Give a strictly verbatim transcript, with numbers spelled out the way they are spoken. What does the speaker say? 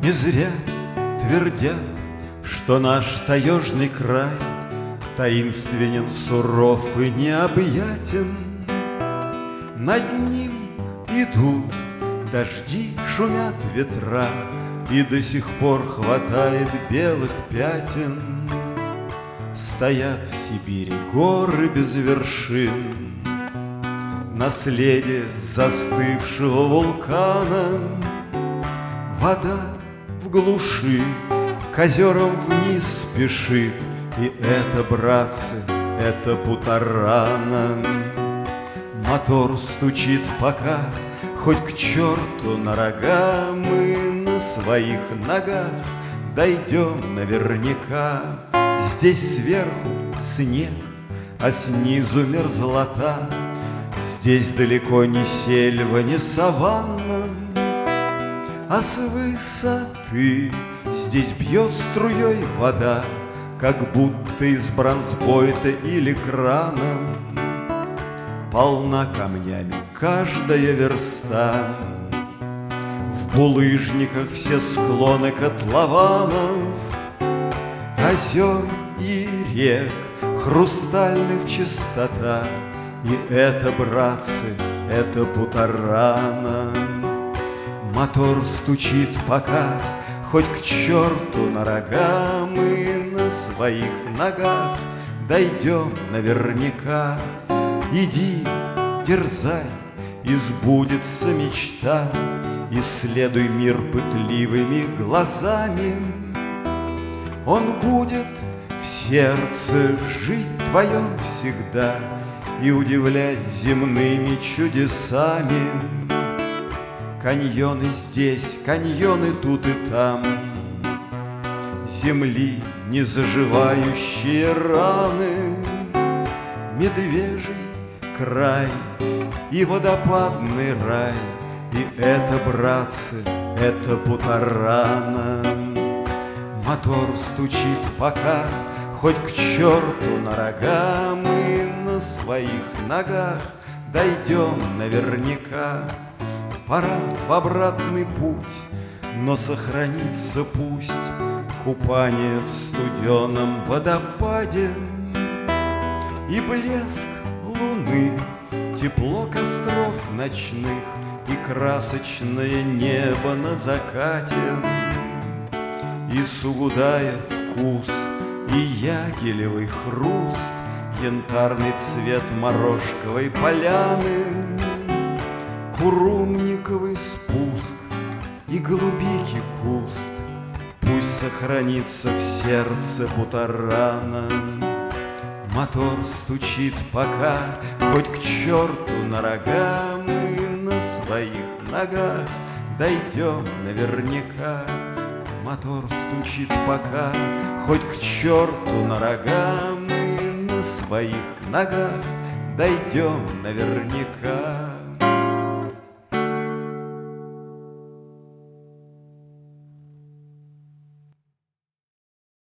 Не зря твердят, что наш таежный край таинственен, суров и необъятен. Над ним идут дожди, шумят ветра, и до сих пор хватает белых пятен. Стоят в Сибири горы без вершин, наследие застывшего вулкана. Вода в глуши к озерам вниз спешит, и это, братцы, это Путарана. Мотор стучит пока, хоть к черту на рога. Мы на своих ногах дойдем наверняка. Здесь сверху снег, а снизу мерзлота. Здесь далеко не сельва, не саванна, а с высоты здесь бьет струей вода, как будто из бронзбойта или крана. Полна камнями каждая верста, в булыжниках все склоны котлованов, озер и рек хрустальных чистота. И это, братцы, это Путарана. Мотор стучит пока, хоть к черту на рога. Мы на своих ногах дойдем наверняка. Иди, дерзай, и сбудется мечта. Исследуй мир пытливыми глазами. Он будет в сердце жить твоем всегда и удивлять земными чудесами. Каньоны здесь, каньоны тут и там, земли не заживающие раны, медвежий край и водопадный рай. И это, братцы, это Путарана. Мотор стучит пока, хоть к черту на рога. Мы на своих ногах дойдем наверняка. Пора в обратный путь, но сохранится пусть купание в студеном водопаде и блеск луны, тепло костров ночных и красочное небо на закате, и Сугудая вкус, и ягелевый хруст, янтарный цвет морожковой поляны, курумниковый спуск и голубики куст. Пусть сохранится в сердце Путарана. Мотор стучит пока, хоть к черту на рога. Мы на своих ногах дойдем наверняка. Мотор стучит пока, хоть к черту на рога. Мы на своих ногах дойдем наверняка.